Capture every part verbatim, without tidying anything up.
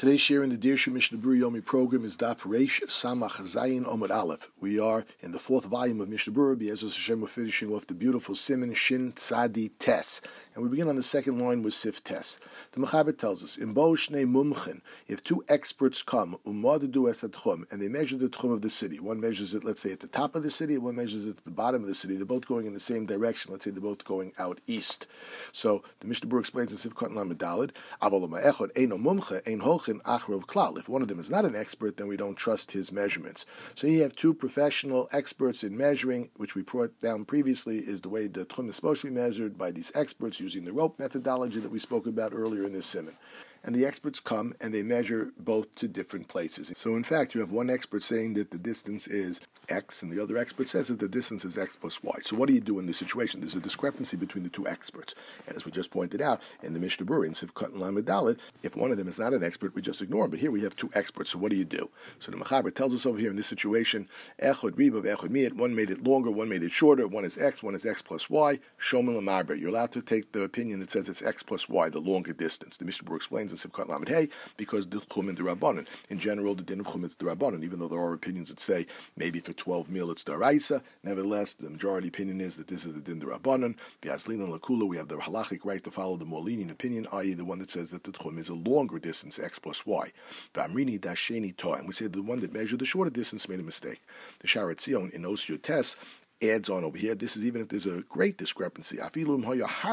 Today's share in the Dirshu Mishnah Berurah Yomi program is Daf Reish Samach Zayin Omid Aleph. We are in the fourth volume of Mishnah Berurah. B'Ezras Hashem, we're finishing off the beautiful Siman Shin Tzadi Tes, and we begin on the second line with Sif Tes. The Mechaber tells us, "In Bo Shnei Mumchen, if two experts come, Umadu Es Atchum, and they measure the Tchum of the city. One measures it, let's say, at the top of the city, and one measures it at the bottom of the city. They're both going in the same direction. Let's say they're both going out east. So the Mishnah Berurah explains in Sif Katan Lamed Daled, Aval Ma'echad Eino Mumche Ein Holchin Achrov Klal. If one of them is not an expert, then we don't trust his measurements. So you have two professional experts in measuring, which we brought down previously, is the way the Tchum is supposed to be measured by these experts using the rope methodology that we spoke about earlier in this Siman. And the experts come and they measure both to different places. So in fact, you have one expert saying that the distance is X, and the other expert says that the distance is X plus Y. So what do you do in this situation? There's a discrepancy between the two experts. And as we just pointed out in the Mishnah Berurah, in Sif Katan Lamed Daled, if one of them is not an expert, we just ignore him. But here we have two experts, so what do you do? So the Mechaber tells us over here in this situation, Echod Ribav, Echod Miyat, one made it longer, one made it shorter, one is X, one is X plus Y, Shomel Marber. You're allowed to take the opinion that says it's X plus Y, the longer distance. The Mishnah Berurah explains in Sif Katan Lamed Hey, because the Tchum and the Rabbanon. In general, the din of Tchum is the Rabbanon, even though there are opinions that say maybe for twelve mil it's the Araisa. Nevertheless, the majority opinion is that this is the din of the Rabbanon. V'Azlin and Lakula, we have the halachic right to follow the more lenient opinion, that is the one that says that the Tchum is a longer distance, X plus Y. V'Amrini Dasheni Toa, and we say the one that measured the shorter distance made a mistake. The Sharet Zion in Osir Tes adds on over here, this is even if there's a great discrepancy. Even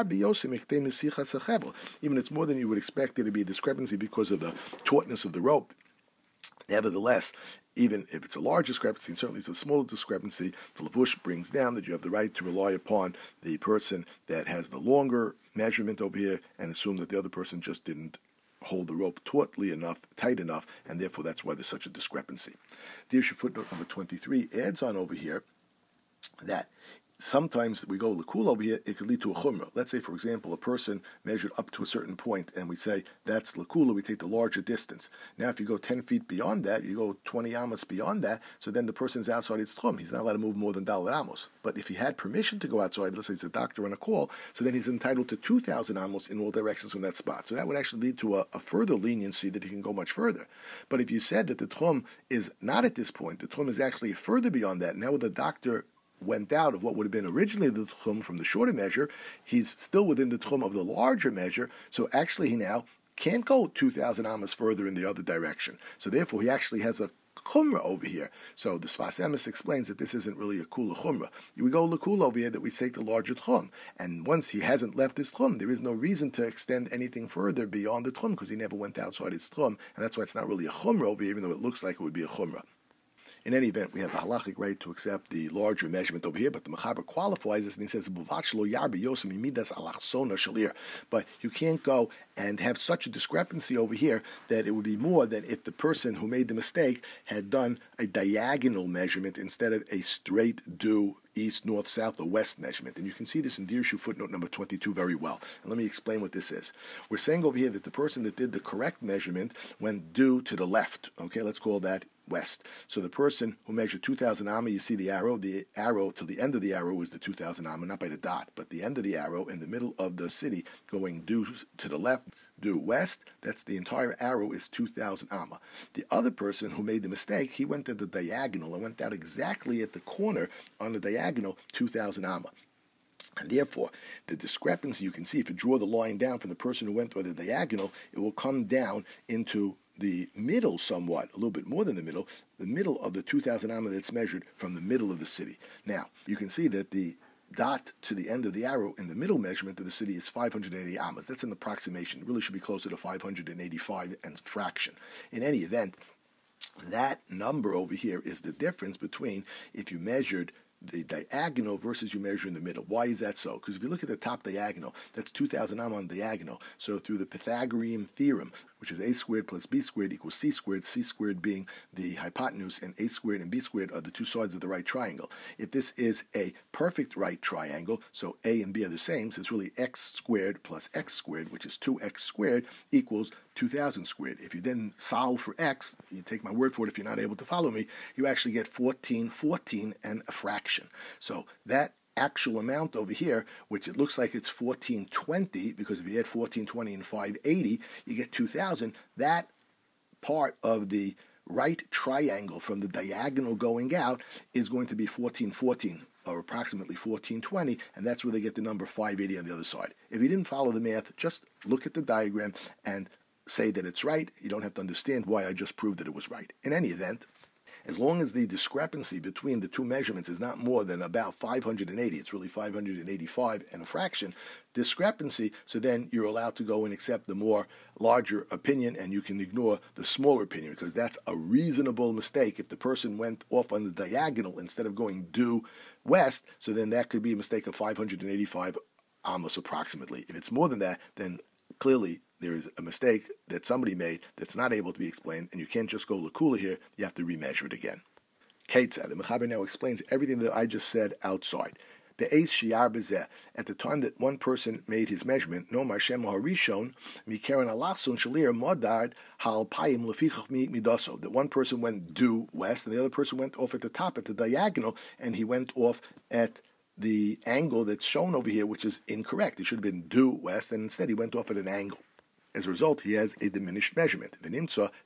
it's more than you would expect there to be a discrepancy because of the tautness of the rope. Nevertheless, even if it's a large discrepancy, and certainly it's a smaller discrepancy, the Lavush brings down that you have the right to rely upon the person that has the longer measurement over here and assume that the other person just didn't hold the rope tautly enough, tight enough, and therefore that's why there's such a discrepancy. Dirshu footnote number twenty-three adds on over here that sometimes we go lakul over here, it could lead to a chumrah. Let's say, for example, a person measured up to a certain point, and we say that's lakula, we take the larger distance. Now, if you go ten feet beyond that, you go twenty amos beyond that, so then the person's outside its tchum. He's not allowed to move more than dalet amos. But if he had permission to go outside, let's say it's a doctor on a call, so then he's entitled to two thousand amos in all directions from that spot. So that would actually lead to a, a further leniency that he can go much further. But if you said that the tchum is not at this point, the tchum is actually further beyond that, now with the doctor went out of what would have been originally the tchum from the shorter measure, he's still within the tchum of the larger measure, so actually he now can't go two thousand amos further in the other direction. So therefore he actually has a chumrah over here. So the Sfas Emes explains that this isn't really a kula chumrah. We go lakula over here that we take the larger tchum, and once he hasn't left his tchum, there is no reason to extend anything further beyond the tchum because he never went outside his tchum, and that's why it's not really a chumrah over here, even though it looks like it would be a chumrah. In any event, we have the halachic right to accept the larger measurement over here, but the Mechaber qualifies this and he says, but you can't go and have such a discrepancy over here that it would be more than if the person who made the mistake had done a diagonal measurement instead of a straight due east, north, south, or west measurement. And you can see this in Dirshu footnote number twenty-two very well. And let me explain what this is. We're saying over here that the person that did the correct measurement went due to the left. Okay, let's call that west. So the person who measured two thousand amma, you see the arrow, the arrow to the end of the arrow is the two thousand amma, not by the dot, but the end of the arrow in the middle of the city going due to the left, due west, that's the entire arrow is two thousand amma. The other person who made the mistake, he went to the diagonal and went out exactly at the corner on the diagonal two thousand amma. And therefore, the discrepancy you can see, if you draw the line down from the person who went to the diagonal, it will come down into the middle somewhat, a little bit more than the middle, the middle of the two thousand amma that's measured from the middle of the city. Now, you can see that the dot to the end of the arrow in the middle measurement of the city is five hundred eighty ammas. That's an approximation. It really should be closer to five hundred eighty-five and fraction. In any event, that number over here is the difference between if you measured the diagonal versus you measure in the middle. Why is that so? Because if you look at the top diagonal, that's two thousand amma on diagonal. So through the Pythagorean theorem, which is a squared plus b squared equals c squared, c squared being the hypotenuse, and a squared and b squared are the two sides of the right triangle. If this is a perfect right triangle, so a and b are the same, so it's really x squared plus x squared, which is two x squared, equals two thousand squared. If you then solve for x, you take my word for it if you're not able to follow me, you actually get fourteen fourteen and a fraction. So that actual amount over here, which it looks like it's fourteen twenty, because if you add fourteen twenty and five eighty, you get two thousand. That part of the right triangle from the diagonal going out is going to be fourteen fourteen, or approximately fourteen twenty, and that's where they get the number five eighty on the other side. If you didn't follow the math, just look at the diagram and say that it's right. You don't have to understand why I just proved that it was right. In any event, as long as the discrepancy between the two measurements is not more than about five hundred eighty, it's really five hundred eighty-five and a fraction discrepancy, so then you're allowed to go and accept the more larger opinion, and you can ignore the smaller opinion, because that's a reasonable mistake. If the person went off on the diagonal instead of going due west, so then that could be a mistake of five hundred eighty-five amos approximately. If it's more than that, then clearly there is a mistake that somebody made that's not able to be explained, and you can't just go lakula here, you have to remeasure it again. Ketzad, the Mechaber now explains everything that I just said outside. Be'ez shiar bezeh, at the time that one person made his measurement, no marshem harishon, mikeren alachson shalir modard halpayim lefichach midaso, that one person went due west, and the other person went off at the top, at the diagonal, and he went off at the angle that's shown over here, which is incorrect. It should have been due west, and instead he went off at an angle. As a result, he has a diminished measurement. And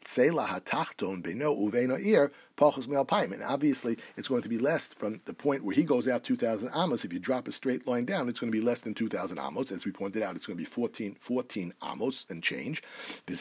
obviously, it's going to be less from the point where he goes out two thousand amos. If you drop a straight line down, it's going to be less than two thousand amos. As we pointed out, it's going to be fourteen, fourteen amos and change. But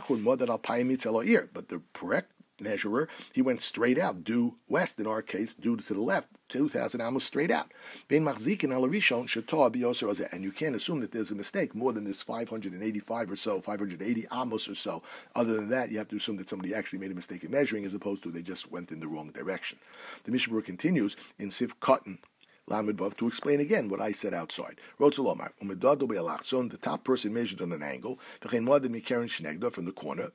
the correct measurer, he went straight out, due west in our case, due to the left, two thousand amos straight out. And you can't assume that there's a mistake more than this five hundred eighty-five or so, five hundred eighty amos or so. Other than that, you have to assume that somebody actually made a mistake in measuring, as opposed to they just went in the wrong direction. The Mishnah Berurah continues in Sif Cotton Lamed Vav to explain again what I said outside. The top person measured on an angle, from the corner,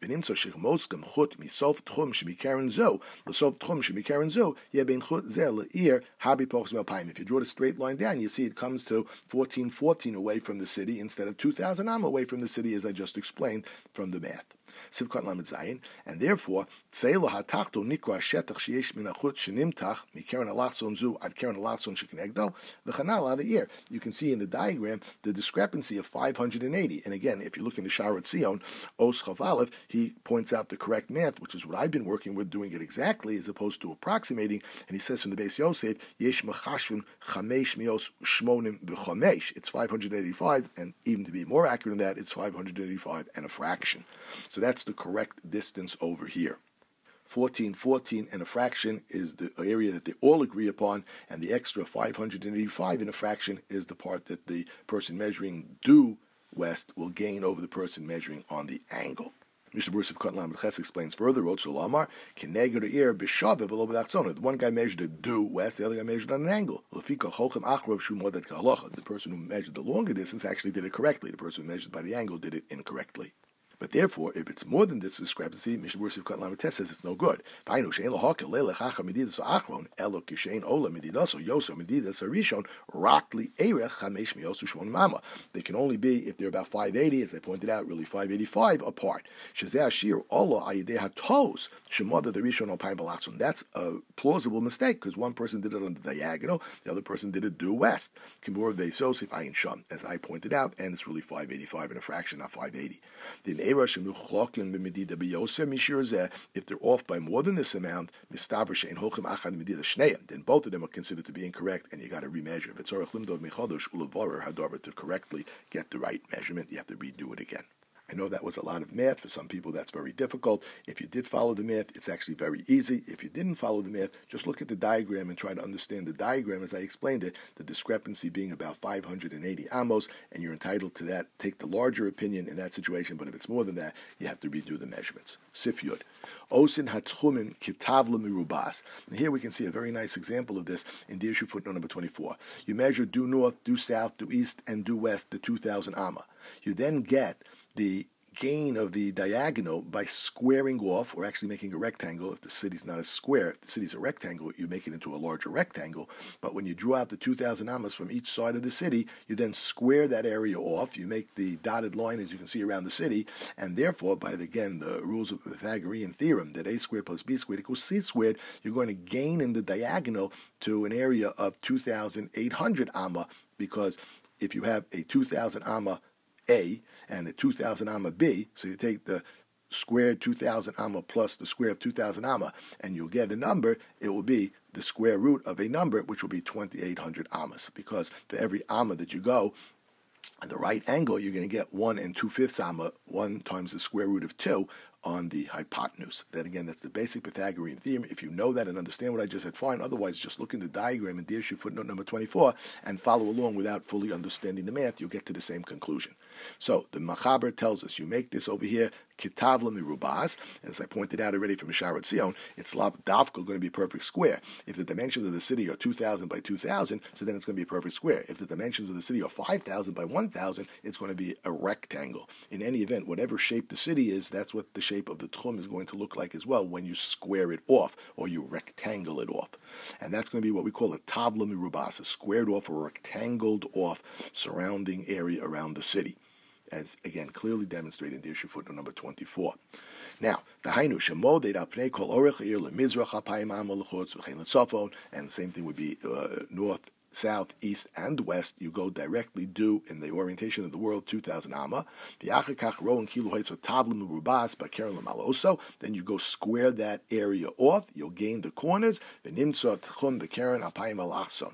if you draw the straight line down, you see it comes to fourteen fourteen away from the city instead of two thousand am away from the city, as I just explained from the math. Sivkot Lamed Zayin, and therefore, Tseilo HaTachto Nikra Shetach Sheyesh Min HaChut Shenimtach Mikeren Alachson Zu Ad Keren Alachson Shekinegdo V'Chanal Ad Ear. You can see in the diagram the discrepancy of five hundred eighty. And again, if you look in the Sharat Zion, Os Chav Aleph, he points out the correct math, which is what I've been working with, doing it exactly as opposed to approximating. And he says from the Beis Yosef, Yesh Mechashvim Chamesh Mios Shmonim V'Chamesh. It's five hundred eighty-five, and even to be more accurate than that, it's five hundred eighty-five and a fraction. So that's the correct distance over here. fourteen fourteen and a fraction is the area that they all agree upon, and the extra five hundred eighty-five and a fraction is the part that the person measuring due west will gain over the person measuring on the angle. Mishnah Berurah Sivkot Lamed Ches explains further, the one guy measured it due west, the other guy measured on an angle. The person who measured the longer distance actually did it correctly. The person who measured by the angle did it incorrectly. But therefore, if it's more than this discrepancy, Mishnah Berurah Sivkot Lamed Tes says it's no good. They can only be, if they're about five eighty, as I pointed out, really five eighty-five apart. That's a plausible mistake, because one person did it on the diagonal, the other person did it due west. As I pointed out, and it's really five eighty-five and a fraction, not five eighty. If they're off by more than this amount, then both of them are considered to be incorrect, and you got to remeasure. If it's to correctly get the right measurement, you have to redo it again. I know that was a lot of math. For some people, that's very difficult. If you did follow the math, it's actually very easy. If you didn't follow the math, just look at the diagram and try to understand the diagram as I explained it, the discrepancy being about five hundred eighty amos, and you're entitled to that. Take the larger opinion in that situation, but if it's more than that, you have to redo the measurements. Sif Yud. Osin hatchumin kitavla mirubas. And here we can see a very nice example of this in Dirshu footnote number twenty-four. You measure due north, due south, due east, and due west, the two thousand amma. You then get the gain of the diagonal by squaring off, or actually making a rectangle. If the city's not a square, if the city's a rectangle, you make it into a larger rectangle. But when you draw out the two thousand amas from each side of the city, you then square that area off. You make the dotted line, as you can see, around the city, and therefore, by, the, again, the rules of the Pythagorean theorem, that a squared plus b squared equals c squared, you're going to gain in the diagonal to an area of two thousand eight hundred amma, because if you have a two thousand amma A and a two thousand amma B, so you take the square two thousand amma plus the square of two thousand amma, and you'll get a number. It will be the square root of a number, which will be twenty-eight hundred ammas, because for every amma that you go at the right angle, you're going to get one and two-fifths amma, one times the square root of two, on the hypotenuse. That again, that's the basic Pythagorean theorem. If you know that and understand what I just said, fine. Otherwise, just look in the diagram in Dirshu footnote number twenty-four and follow along without fully understanding the math. You'll get to the same conclusion. So the Machaber tells us you make this over here Kitavla Mirubas, and as I pointed out already from Misharat Zion, it's Lav Davka going to be a perfect square. If the dimensions of the city are two thousand by two thousand, so then it's going to be a perfect square. If the dimensions of the city are five thousand by one thousand, it's going to be a rectangle. In any event, whatever shape the city is, that's what the shape of the Tchum is going to look like as well when you square it off, or you rectangle it off. And that's going to be what we call a Tavla Mirubas, a squared off or rectangled off surrounding area around the city, as again clearly demonstrated in Dirshu footnote number twenty-four. Now, the Hainu Shemoded Apnei Kol Orech Ir LeMizrach Apayim Amo Lechutz V'chein Letzafon, and the same thing would be uh, north, south, east, and west. You go directly due in the orientation of the world two thousand amma. V'achakach Ro and Kilu Haitz Tavlim Rubas Bakeren Lamaloso. Then you go square that area off. You'll gain the corners. V'nimtzot Tchum Bakeren Apayim Alachson.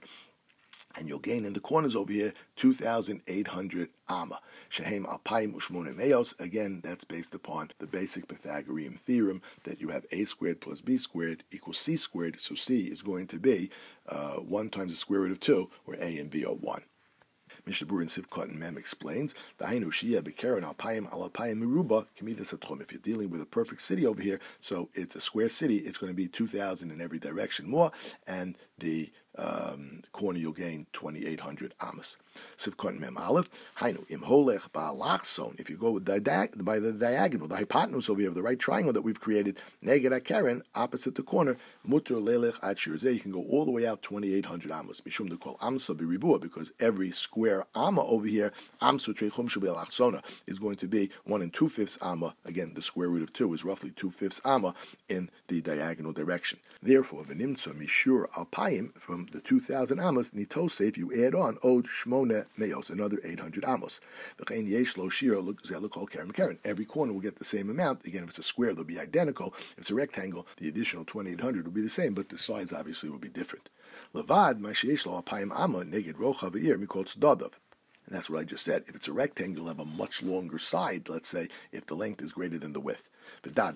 And you'll gain in the corners over here two thousand eight hundred amma. Shehem alpayim ushmone meos. Again, that's based upon the basic Pythagorean theorem that you have a squared plus b squared equals c squared. So c is going to be uh, one times the square root of two, where a and b are one. Mishnah Berurah and Sivkot and Mem explains, Dahainu Shia Bekeren Alpayim Alapayim Meruba Kamidas Atchum. If you're dealing with a perfect city over here, so it's a square city, it's going to be two thousand in every direction more, and the um, corner you'll gain twenty-eight hundred amas. Sivkot Mem Aleph, Hainu Im Holech Ba'alachson. If you go with the di- by the diagonal, the hypotenuse over here of the right triangle that we've created, Neged HaKeren, opposite the corner, Mutter Lelech Ad Shirzeh, you can go all the way out twenty-eight hundred amas. Mishum to call Amsa Biribua, because every square amma over here, Amsu Trechum Shabel Achsona, is going to be one and two fifths amma. Again, the square root of two is roughly two fifths amma in the diagonal direction. Therefore, Venimtza Mishur Alpayim, from the two thousand amos, Nitose, if you add on, Od Shmone Meos, another eight hundred amos. V'chein yesh lo shir zelukol keren keren. Every corner will get the same amount. Again, if it's a square, they'll be identical. If it's a rectangle, the additional twenty-eight hundred will be the same, but the size obviously will be different. Levad, ma sheyesh lo alpayim amma, neged rocha v'ir, mikol tzadadav. And that's what I just said. If it's a rectangle, you'll have a much longer side, let's say, if the length is greater than the width. This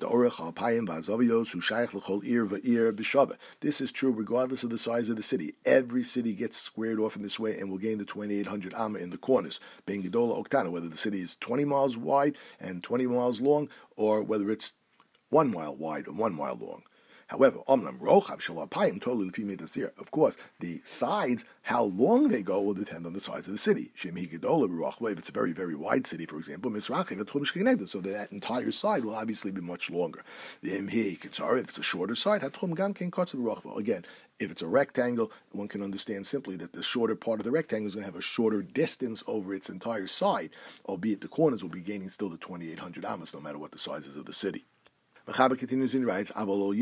is true regardless of the size of the city. Every city gets squared off in this way and will gain the twenty-eight hundred amma in the corners. Being Gedola Oktana, whether the city is twenty miles wide and twenty miles long, or whether it's one mile wide and one mile long. However, of course, the sides, how long they go, will depend on the size of the city. If it's a very, very wide city, for example, so that entire side will obviously be much longer. If it's a shorter side, again, if it's a rectangle, one can understand simply that the shorter part of the rectangle is going to have a shorter distance over its entire side, albeit the corners will be gaining still the twenty-eight hundred amas, no matter what the size is of the city. Mechaber continues and writes,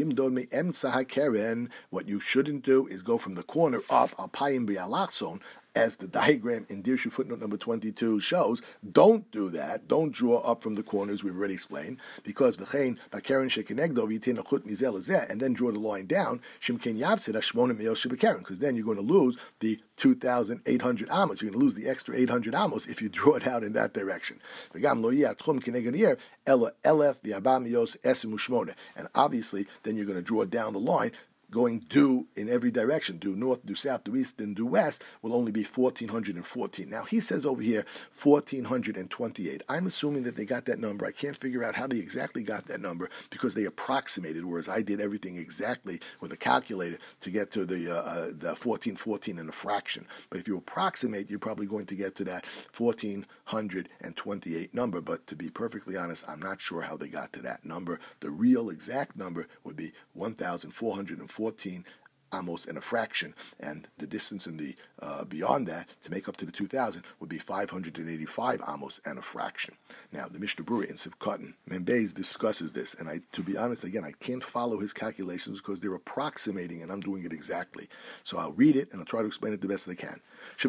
what you shouldn't do is go from the corner up, alpayim bi'alachson, as the diagram in Dirshu footnote number twenty-two shows. Don't do that. Don't draw up from the corners, we've already explained, because v'chein b'keren shekenegdo v'yitin achut mizel zeh, and then draw the line down, shimken yavsid hashmona me'el shebekeren, because then you're going to lose the two thousand eight hundred amos. You're going to lose the extra eight hundred amos if you draw it out in that direction. V'gam lo yeh atchum keneged yer ela elef v'yaba miyos esim u'shmona, and obviously then you're going to draw down the line, going due in every direction, due north, due south, due east, and due west, will only be fourteen fourteen. Now, he says over here, fourteen twenty-eight. I'm assuming that they got that number. I can't figure out how they exactly got that number because they approximated, whereas I did everything exactly with a calculator to get to the, uh, uh, the fourteen fourteen in a fraction. But if you approximate, you're probably going to get to that fourteen twenty-eight number. But to be perfectly honest, I'm not sure how they got to that number. The real exact number would be one thousand four hundred fourteen amos and a fraction, and the distance in the uh, beyond that to make up to the two thousand would be five hundred eighty-five amos and a fraction. Now, the Mishnah Berurah in Sivkatan Membeis discusses this, and I, to be honest, again, I can't follow his calculations because they're approximating, and I'm doing it exactly. So I'll read it and I'll try to explain it the best I can.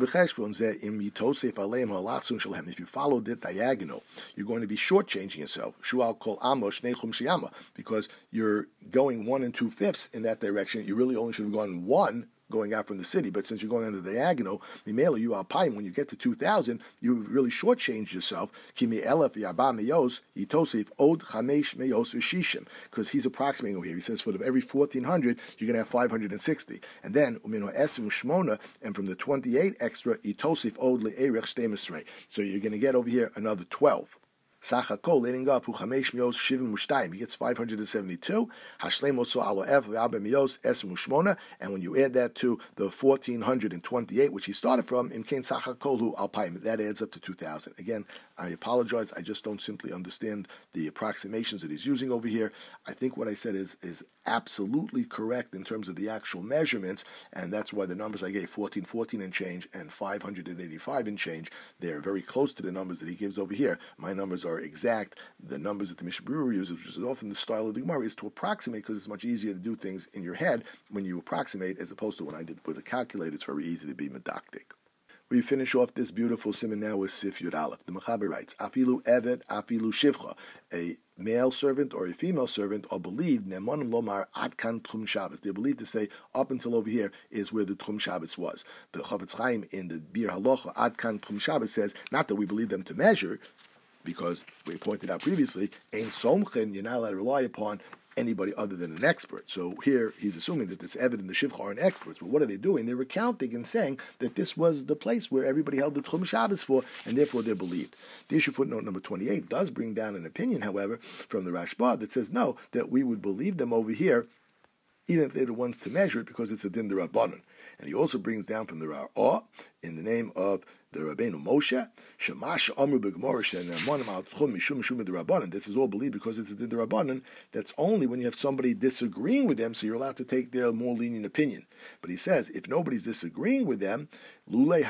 If you follow the diagonal, you're going to be shortchanging yourself. Shual kol amos shnei chum shiyama, because you're going one and two fifths in that direction. You really only should have gone one going out from the city, but since you're going on the diagonal, mimela you alpine, when you get to two thousand, you really shortchanged yourself. Kimi elef yaba meyos yitosif od chamesh meyos ushishim, because he's approximating over here. He says for every fourteen hundred, you're going to have five hundred sixty, and then umino esim shmona, and from the twenty-eight extra yitosif od le'erech shtemisrei. So you're going to get over here another twelve. Sachakol letting up who chamesh mios shivim mushtayim. He gets five hundred and seventy-two. Hashlem oso alo ev le'abe mios esem ushmona. And when you add that to the fourteen hundred and twenty-eight, which he started from, in kain sachakol hu alpayim, that adds up to two thousand. Again, I apologize. I just don't simply understand the approximations that he's using over here. I think what I said is is absolutely correct in terms of the actual measurements, and that's why the numbers I gave, fourteen fourteen and change and five hundred eighty-five and change, they're very close to the numbers that he gives over here. My numbers are exact. The numbers that the Mishnah Berurah uses, which is often the style of the Gemara, is to approximate, because it's much easier to do things in your head when you approximate as opposed to when I did with a calculator. It's very easy to be medactic. We finish off this beautiful simon now with Sif Yud Aleph. The Mechaber writes, Afilu Eved, Afilu Shivcha, a male servant or a female servant are believed, Ne'emanim Lomar Ad Kan Tchum Shabbos. They're believed to say, up until over here is where the Tchum Shabbos was. The Chavetz Chaim in the Bir Halacha, Ad Kan Tchum Shabbos, says, not that we believe them to measure, because we pointed out previously, Ein Somchen, you're not allowed to rely upon anybody other than an expert. So here he's assuming that this Eved and the Shivcha aren't experts. Well, what are they doing? They're recounting and saying that this was the place where everybody held the Tchum Shabbos for, and therefore they're believed. The issue footnote number twenty-eight does bring down an opinion, however, from the Rashba that says no, that we would believe them over here, even if they're the ones to measure it, because it's a din d'Rabbanan. And he also brings down from the Ra'ah, in the name of the Rabbeinu Moshe, Shemash Amru B'Gemara She'ne'emanim Al Tchum Mishum Mishum D'Rabbanan. This is all believed because it's a din d'Rabbanan. That's only when you have somebody disagreeing with them, so you're allowed to take their more lenient opinion. But he says, if nobody's disagreeing with them, Lulei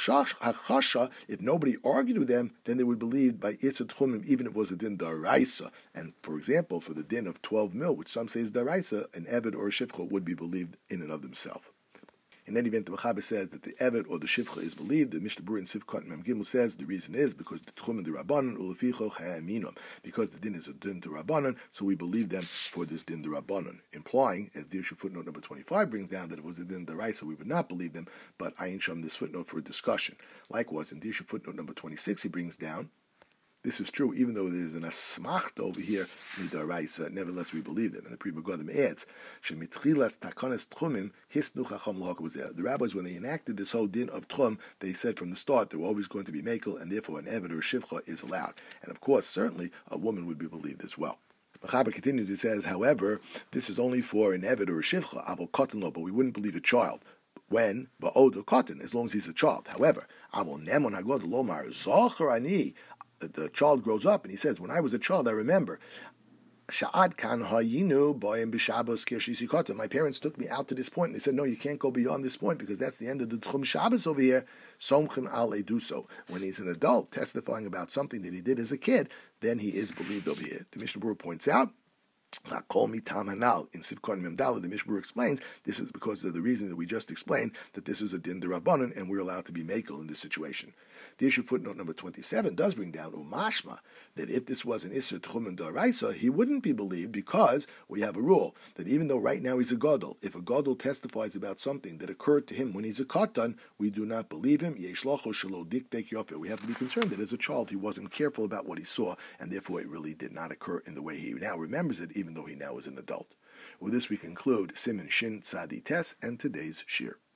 HaChasha, if nobody argued with them, then they would believe by Itzah Tchumim, even if it was a din d'Oraisa. And for example, for the din of twelve mil, which some say is d'Oraisa, an Eved or a Shivcha would be believed in and of themselves. In any event, the Mechaber says that the Evet or the Shivcha is believed. The Mishnah Berurah in Sivkatan Mem Gimel says the reason is because the Tchum and the Rabbanan uleficho ha'aminum, because the din is a din to Rabbanan, so we believe them for this din to Rabbanan, implying, as the issue footnote number twenty-five brings down, that it was a din to Raisa, we would not believe them. But Ayin Sham this footnote for a discussion. Likewise, in the issue footnote number twenty-six, he brings down, this is true, even though there's an asmachta over here, midaraisa, nevertheless we believe them. And the Pri Megadim adds, shemitchilas takanas tchumim hisnu chacham l'haka was there. The rabbis, when they enacted this whole din of tchum, they said from the start there were always going to be mekel, and therefore an eved or a shivcha is allowed. And of course, certainly a woman would be believed as well. Mechaber continues, he says, however, this is only for an eved or a shivcha, avol katan lo, but we wouldn't believe a child. When ba'od or katan, as long as he's a child. However, avol nemon hagod lomar zocher ani, the child grows up and he says, when I was a child, I remember, my parents took me out to this point. And they said, no, you can't go beyond this point because that's the end of the Tchum Shabbos over here. When he's an adult testifying about something that he did as a kid, then he is believed over here. The Mishnah Berurah points out, in Sivkatan Mem Daled, the Mishnah Berurah explains this is because of the reason that we just explained, that this is a din d'Rabbanan and we're allowed to be mekel in this situation. The issue footnote number twenty-seven does bring down umashma, that if this was an Isser Tchum and D'Oraisa, he wouldn't be believed because we have a rule that even though right now he's a gadol, if a gadol testifies about something that occurred to him when he's a katan, we do not believe him. Yesh lacho shelo diktek yofer. We have to be concerned that as a child he wasn't careful about what he saw, and therefore it really did not occur in the way he now remembers it, even though he now is an adult. With this we conclude Siman Shin Tzadi Tes and today's shir.